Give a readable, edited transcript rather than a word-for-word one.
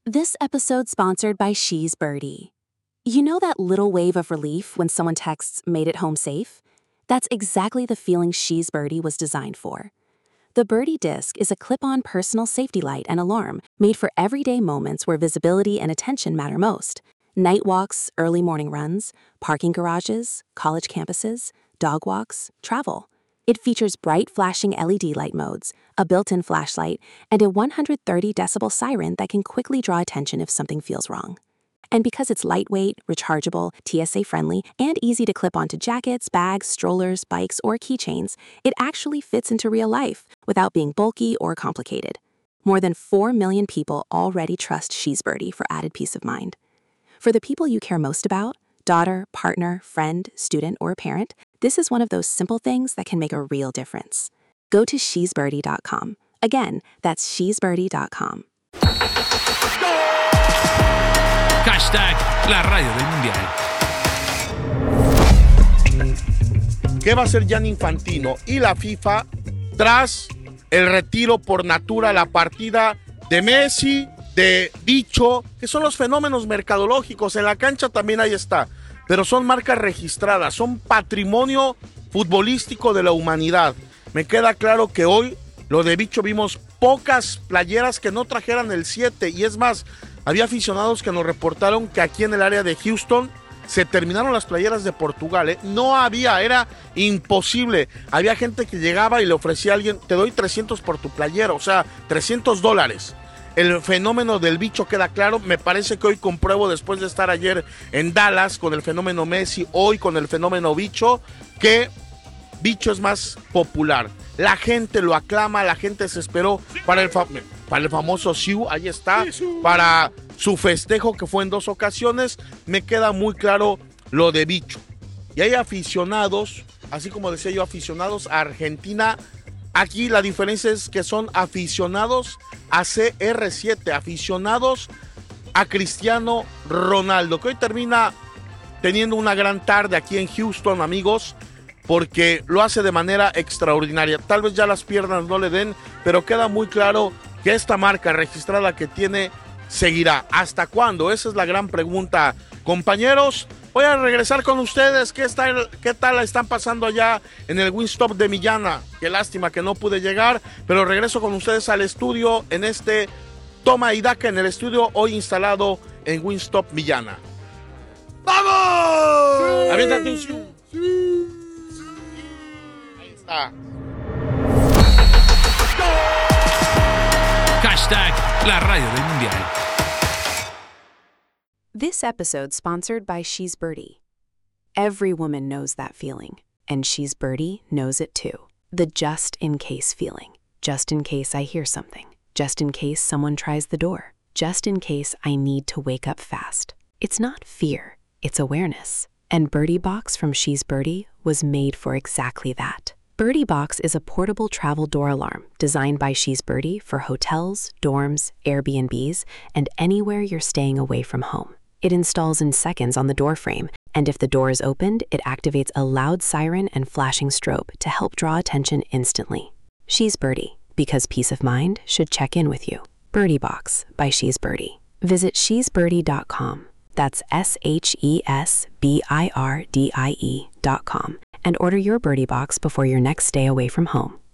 This episode's sponsored by She's Birdie. You know that little wave of relief when someone texts, "Made it home safe"? That's exactly the feeling She's Birdie was designed for. The Birdie Disc is a clip-on personal safety light and alarm made for everyday moments where visibility and attention matter most. Night walks, early morning runs, parking garages, college campuses, dog walks, travel. It features bright flashing LED light modes, a built-in flashlight, and a 130 decibel siren that can quickly draw attention if something feels wrong. And because it's lightweight, rechargeable, TSA-friendly, and easy to clip onto jackets, bags, strollers, bikes, or keychains, it actually fits into real life without being bulky or complicated. More than 4 million people already trust She's Birdie for added peace of mind. For the people you care most about, daughter, partner, friend, student, or parent, this is one of those simple things that can make a real difference. Go to shesbirdie.com. Again, that's shesbirdie.com. Hashtag la radio del mundial. ¿Qué va a hacer Gianni Infantino y la FIFA tras el retiro por natura, la partida de Messi, de Bicho, que son los fenómenos mercadológicos? En la cancha también ahí está, pero son marcas registradas, son patrimonio futbolístico de la humanidad. Me queda claro que hoy, lo de Bicho, vimos pocas playeras que no trajeran el 7, y es más, había aficionados que nos reportaron que aquí en el área de Houston se terminaron las playeras de Portugal, No había, era imposible. Había gente que llegaba y le ofrecía a alguien, te doy 300 por tu playera, o sea, $300. El fenómeno del Bicho queda claro. Me parece que hoy compruebo, después de estar ayer en Dallas con el fenómeno Messi, hoy con el fenómeno Bicho, que Bicho es más popular. La gente lo aclama, la gente se esperó para el famoso Siu, ahí está, para su festejo que fue en 2 ocasiones. Me queda muy claro lo de Bicho. Y hay aficionados, así como decía yo, aficionados a Argentina. Aquí la diferencia es que son aficionados a CR7, aficionados a Cristiano Ronaldo, que hoy termina teniendo una gran tarde aquí en Houston, amigos, porque lo hace de manera extraordinaria. Tal vez ya las piernas no le den, pero queda muy claro que esta marca registrada que tiene seguirá. ¿Hasta cuándo? Esa es la gran pregunta. Compañeros, voy a regresar con ustedes. ¿Qué tal la están pasando allá en el Wingstop de Millana? Qué lástima que no pude llegar, pero regreso con ustedes al estudio en este Toma y Daca, en el estudio hoy instalado en Wingstop Millana. ¡Vamos! Aviéntate un zoom. Ahí está. Hashtag la radio del mundial. This episode sponsored by She's Birdie. Every woman knows that feeling, and She's Birdie knows it too. The just in case feeling. Just in case I hear something. Just in case someone tries the door. Just in case I need to wake up fast. It's not fear, it's awareness. And Birdie Box from She's Birdie was made for exactly that. Birdie Box is a portable travel door alarm designed by She's Birdie for hotels, dorms, Airbnbs, and anywhere you're staying away from home. It installs in seconds on the door frame, and if the door is opened, it activates a loud siren and flashing strobe to help draw attention instantly. She's Birdie, because peace of mind should check in with you. Birdie Box by She's Birdie. Visit shesbirdie.com. That's SHESBIRDIE.com. And order your Birdie Box before your next stay away from home.